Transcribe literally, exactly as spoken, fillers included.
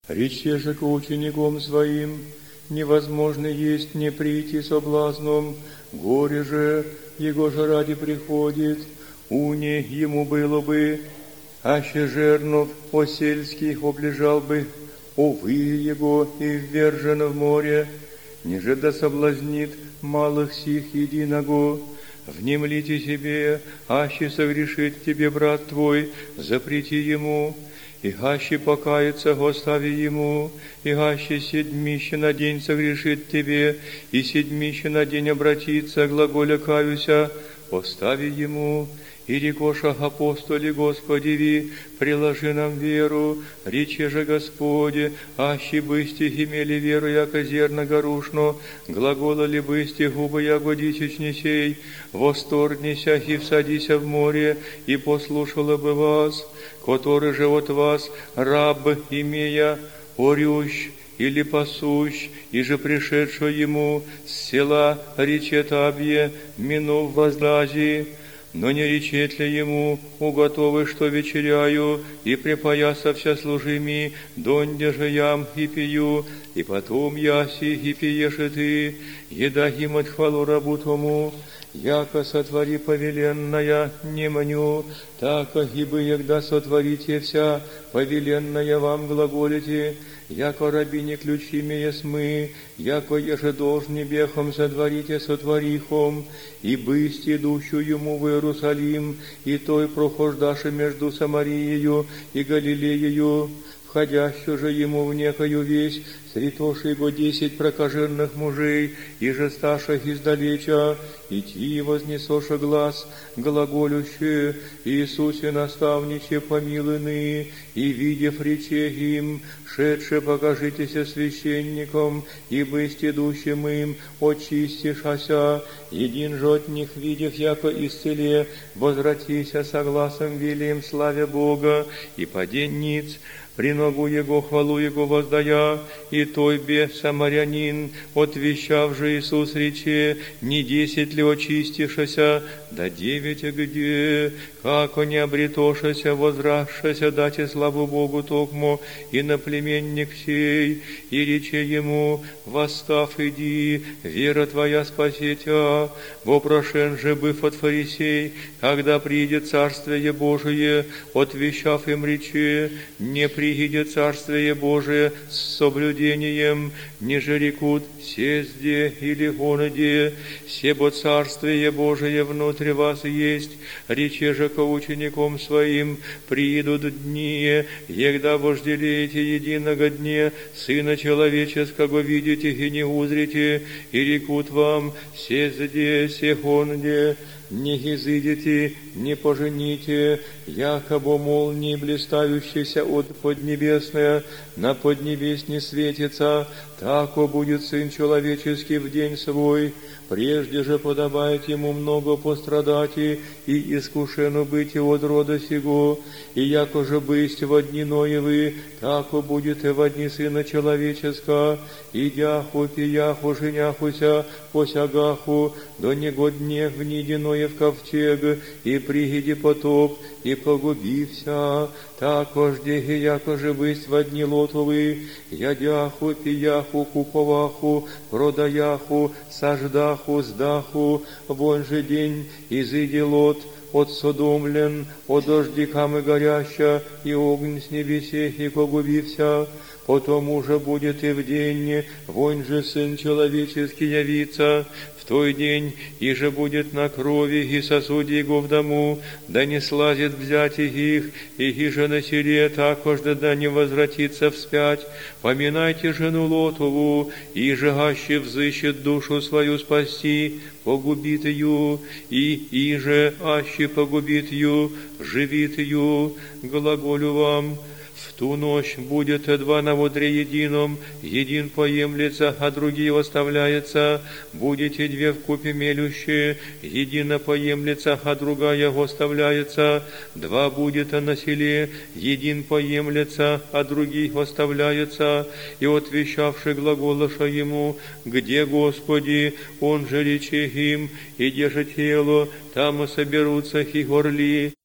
Рече же к ученикам своим: невозможно есть не прийти соблазном, горе же, его же ради приходит, уне ему было бы, аще жернов осельских облежал бы, увы его и ввержен в море, ниже да соблазнит малых сих единого. Внемлите себе, аще согрешит тебе брат твой, запрети ему, и аще покается, остави ему, и аще седмище на день согрешит тебе, и седмище на день обратится, глаголя каюся, остави ему. И рекоша апостоли Господеви, приложи нам веру, рече же Господе, аще бысти имели веру, яко зерна горушно, глаголали бысти губы, яко дичечни сей, восторгнися и всадися в море, и послушала бы вас, который же от вас, раб имея, орющ, или пасущ, и же пришедшего ему с села речет абье, минув возлази, но не речет ли ему, уготовы, что вечеряю, и припояса вся служими, донде же ям и пью, и потом яси и пиешь и ты, еда им от хвалу рабу тому, яко сотвори повеленная, не маню, тако ибо егда сотворите вся повеленная вам глаголите, яко рабине ключи имеес мы, яко еже должни бехом сотворите сотворихом, и бысть идущу ему в Иерусалим, и той прохождаши между Самариею и Галилеею, входящую же ему в некою весть, сретоши его десять прокаженных мужей, и же сташих издалеча, идти вознесоша глаз, глаголюще, Иисусе наставниче помилуйны, и, видев, рече им, шедше покажитеся священником, и бысть идущим им, очистишася, един же от них, видев, яко исцеле, возвратися согласом велием славе Бога, и падень ниц, при ногу Его, хвалу Его воздая, и той бе самарянин, отвещав же Иисус рече, не десять ли очистишася, да девять где, како не обретошася, возрасшася, дате славу Богу токмо, и на племенник сей, и рече ему, восстав иди, вера твоя спасетя, вопрошен же быв от фарисей, когда придет Царствие Божие, отвещав им рече, не приидет Царствие Божие с соблюдением, ниже рекут сезде или гоноде, себо Царствие Божие внутри вас есть, рече же ко ученикам своим, приидут дни, егда вожделеете единого дне, Сына Человеческого видите и не узрите, и рекут вам сезде, сегонде, не изыдете, не пожените, якобы молнии блистающейся от поднебесная, на поднебес не светится, тако будет Сын Человеческий в день свой. Прежде же подобает ему много пострадать и искушену быть от рода сего, и яко же бысть во дни Ноевы, тако будет и во дни Сына Человеческого, идяху, пияху, женяхуся, посягаху, до него днев в ниде Ноев ковчег, и пригиди потоп, и погубився, тако жде, яко же бысть во дни Лотовы, ядяху, пияху, куповаху, продаяху, саждаху, сдаху, вон же день изыди Лот, отсодомлен, от дождикам и горяща, и огонь с небесех, и погубився, потому же будет и в день, вон же Сын Человеческий явится, в той день, и же будет на крови и сосуде его в дому, да не слазит взять их, и же на селе також да не возвратится вспять. Поминайте жену Лотову, и же аще взыщет душу свою спасти, погубит ее, и иже аще погубит ее, живит ее, глаголю вам. В ту ночь будет два на водре едином, един поемлется, а другие оставляется, будете две вкупе мелющие, едина поемлется, а другая оставляется, два будет на селе, един поемлется, а другие оставляются, и отвещавший глаголоша ему, где Господи, он же рече им, и где же тело, там соберутся и горли.